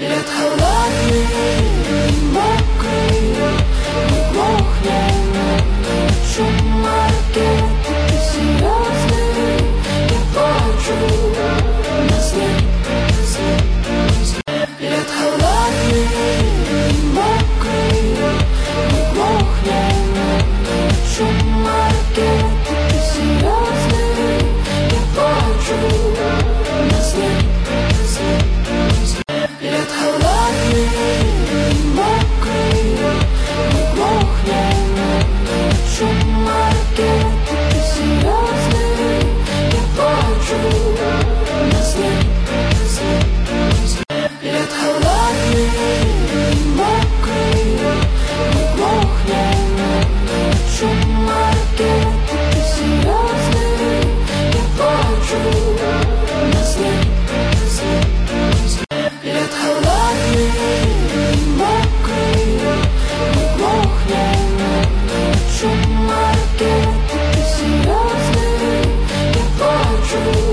Лед холодный и мокрый, не глохнет шум ракет. Ты серьезный, я плачу на свет. Лед холодный и мокрый, не глохнет шум ракет. Ты серьезный, я плачу на свет. Лед холодный и мокрый, не глохнет шум ракет. Ты серьезный, я плачу на свет. Лед холодный и мокрый, не глохнет шум ракет. Ты серьезный, я плачу на свет. Лед холодный и мокрый, не глохнет шум ракет. Ты серьезный, я плачу.